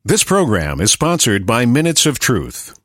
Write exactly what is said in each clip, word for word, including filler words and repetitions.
This program is sponsored by Minutes of Truth.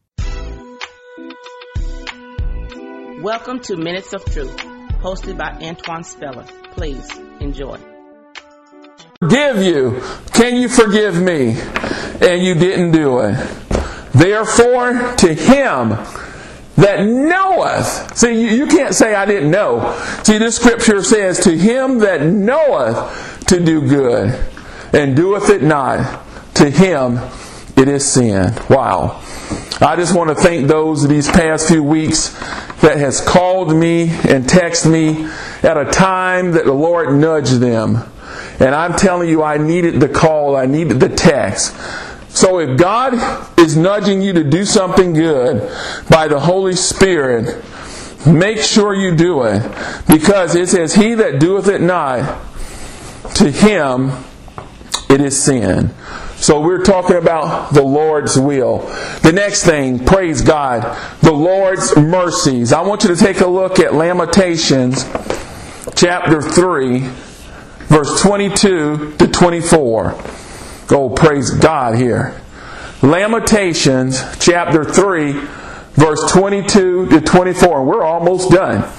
Welcome to Minutes of Truth, hosted by Antoine Speller. Please enjoy. Forgive you. Can you forgive me? And you didn't do it. Therefore, to him that knoweth. See, you, you can't say I didn't know. See, this scripture says, to him that knoweth to do good and doeth it not, to him it is sin. Wow. I just want to thank those these past few weeks that has called me and texted me at a time that the Lord nudged them. And I'm telling you, I needed the call, I needed the text. So if God is nudging you to do something good by the Holy Spirit, make sure you do it. Because it says, he that doeth it not, to him it is sin. So we're talking about the Lord's will. The next thing, praise God, the Lord's mercies. I want you to take a look at Lamentations chapter three, verse twenty-two to twenty-four. Oh, praise God here. Lamentations chapter three, verse twenty-two to twenty-four. We're almost done.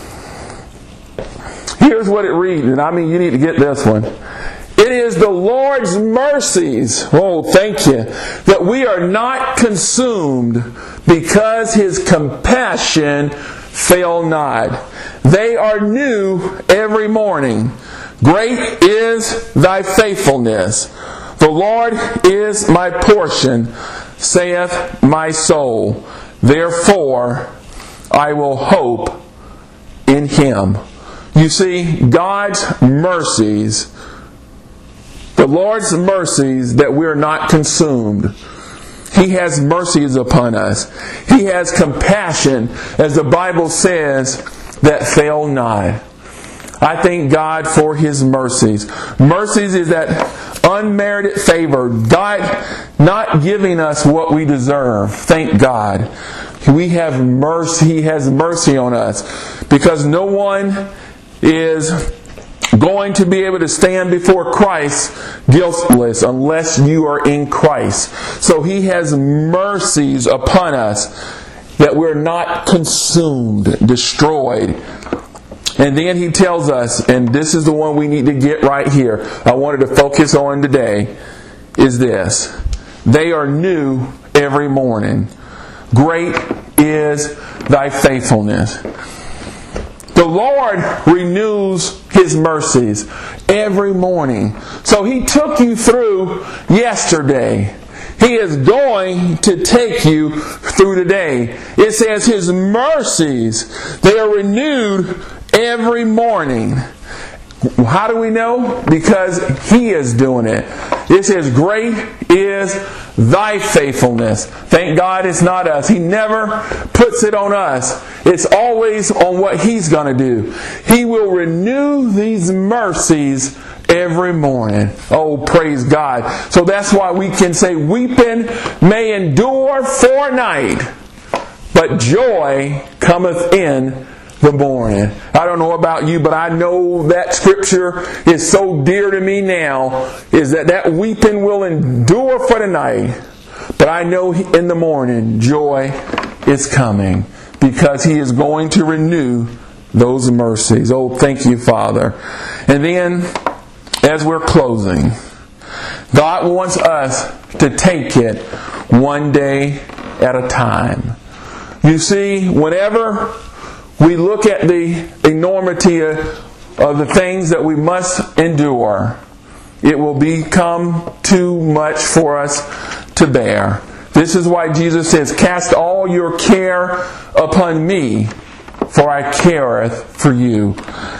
Here's what it reads, and I mean you need to get this one. It is the Lord's mercies, oh thank you, that we are not consumed, because His compassion fail not. They are new every morning. Great is thy faithfulness. The Lord is my portion, saith my soul. Therefore I will hope in Him. You see, God's mercies, the Lord's mercies, that we're not consumed. He has mercies upon us. He has compassion, as the Bible says, that fail not. I thank God for His mercies. Mercies is that unmerited favor. God not giving us what we deserve. Thank God. We have mercy. He has mercy on us. Because no one is going to be able to stand before Christ guiltless unless you are in Christ. So He has mercies upon us that we're not consumed, destroyed. And then He tells us, and this is the one we need to get right here, I wanted to focus on today, is this. They are new every morning. Great is thy faithfulness. The Lord renews His mercies every morning. So He took you through yesterday. He is going to take you through today. It says His mercies, they are renewed every morning. How do we know? Because He is doing it. It says, great is thy faithfulness. Thank God it's not us. He never puts it on us. It's always on what He's going to do. He will renew these mercies every morning. Oh, praise God. So that's why we can say, weeping may endure for a night, but joy cometh in the morning. I don't know about you, but I know that scripture is so dear to me now, is that that weeping will endure for the night, but I know in the morning joy is coming, because He is going to renew those mercies. Oh, thank you, Father. And then, as we're closing, God wants us to take it one day at a time. You see, whenever we look at the enormity of, of the things that we must endure, it will become too much for us to bear. This is why Jesus says, cast all your care upon me, for I careth for you.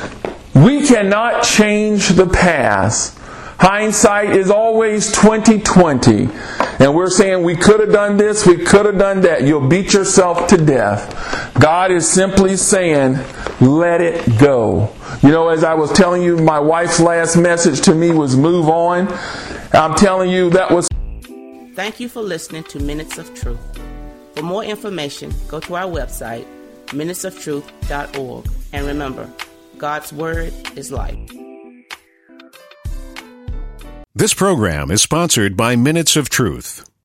We cannot change the past. Hindsight is always twenty twenty. And we're saying we could have done this, we could have done that. You'll beat yourself to death. God is simply saying, let it go. You know, as I was telling you, my wife's last message to me was move on. I'm telling you, that was... Thank you for listening to Minutes of Truth. For more information, go to our website, minutes of truth dot org. And remember, God's Word is life. This program is sponsored by Minutes of Truth.